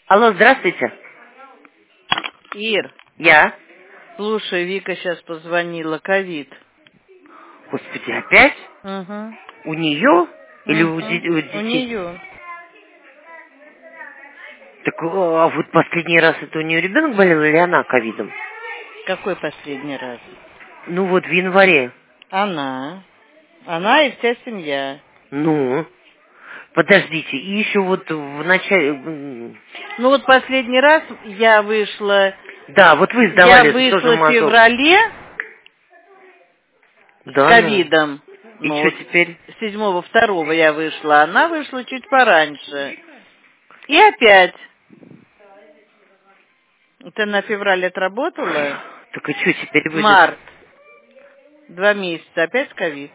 Алло, здравствуйте. Ир, Я. слушай, Вика сейчас позвонила, ковид. Господи, опять? Угу. У нее? Или у У детей? нее. Так, а вот последний раз это у нее ребенок болел или она ковидом? Какой последний раз? Ну вот в январе. Она. Она и вся семья. Ну, подождите, и еще вот в начале... Ну вот последний раз я вышла... Да, вот вы Я сдавали тоже вышла в мазок. феврале с Да, ковидом. И Ну, что теперь? 7-2 я вышла, она вышла чуть пораньше. И опять. Ты на феврале отработала? Так и что теперь будет? Март. 2 месяца. Опять ковид.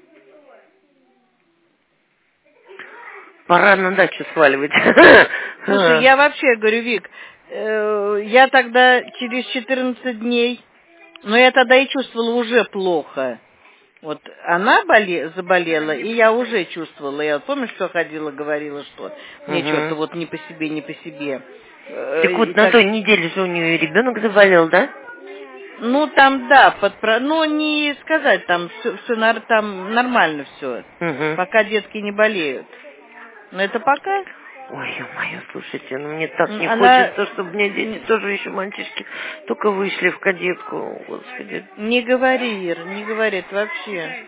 Пора на дачу сваливать. Слушай, я вообще говорю, Вик, я тогда через 14 дней, но я тогда и чувствовала уже плохо. Вот она заболела, и я уже чувствовала. Я помнишь, что ходила, говорила, что мне что-то вот не по себе, не по себе. Так вот на той неделе же у нее и ребенок заболел, да? Ну, там, да, ну, не сказать, там там нормально все, пока детки не болеют. Но это пока. Ой, ё-моё, слушайте, ну мне так не Она хочется, чтобы мне дети тоже еще мальчишки только вышли в кадетку, господи. не говори, Ир, не говорит вообще.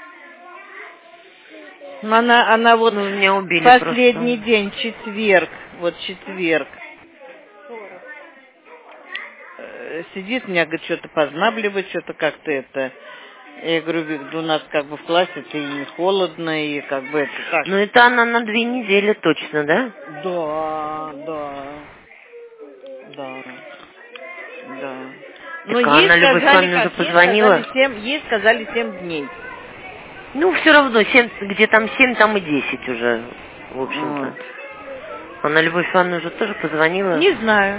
Она вот Ну, меня убили последний просто. день, четверг, сидит, меня, говорит, что-то познабливает, что-то как-то это. Я говорю, Вик, да у нас как бы в классе-то и не холодно, и как бы это как. Ну, это она на 2 недели точно, да? Да. Но Так а ей она, Любовь сказали, Ивановна, уже позвонила? ей сказали 7 дней. Ну, все равно, 7, где там 7, там и 10 уже, в Вот. общем-то. Она, Любовь Ивановна, уже тоже позвонила? Не знаю.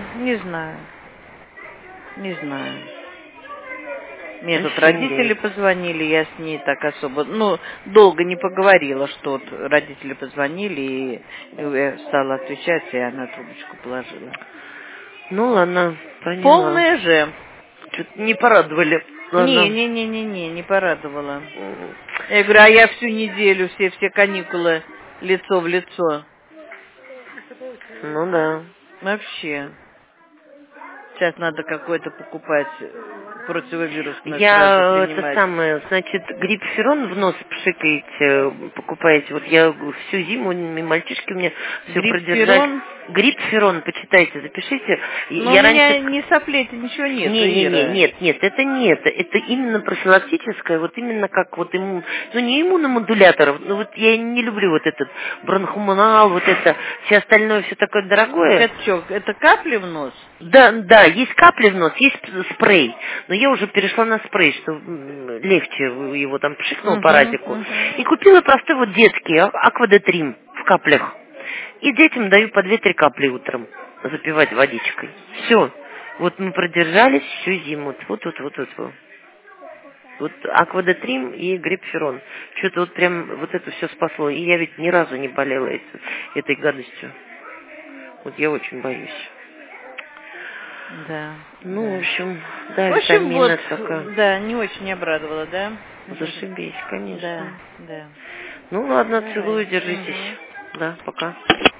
Мне тут родители позвонили, я с ней так особо, долго не поговорила, что вот родители позвонили, и я стала отвечать, и она трубочку положила. Ну, ладно, поняла. Полная же. Что-то не порадовали. Ладно. Не порадовала. Я говорю, а я всю неделю, все каникулы, лицо в лицо. Ну, да. Вообще. Сейчас надо какой-то покупать противовирусное сразу Я это принимать. самое, значит, гриппферон в нос пшикаете, покупаете. Вот я всю зиму, и мальчишки у меня все продержали. Гриппферон? Гриппферон, почитайте, запишите. Но Я у меня раньше... ни соплей-то ничего нет, Нет, это не это. Это именно профилактическое, вот именно как вот ну не иммуномодулятор, ну вот я не люблю вот этот бронхомонал, вот это, все остальное, все такое дорогое. Это что, это капли в нос? Да, есть капли в нос, есть спрей, но я уже перешла на спрей, что легче его там пшикнул по радику. И купила простой вот детский аквадетрим в каплях. И детям даю по 2-3 капли утром запивать водичкой. Все. Вот мы продержались всю зиму. Вот. Вот аквадетрим и гриппферон. Что-то вот прям вот это все спасло. И я ведь ни разу не болела этой гадостью. Вот я очень боюсь. Да. Ну, в общем, да, В общем, витамина вот, такая. да, не очень обрадовала, да? Зашибись, конечно. Да. Ну ладно, Давай. целую, держитесь. Да, пока.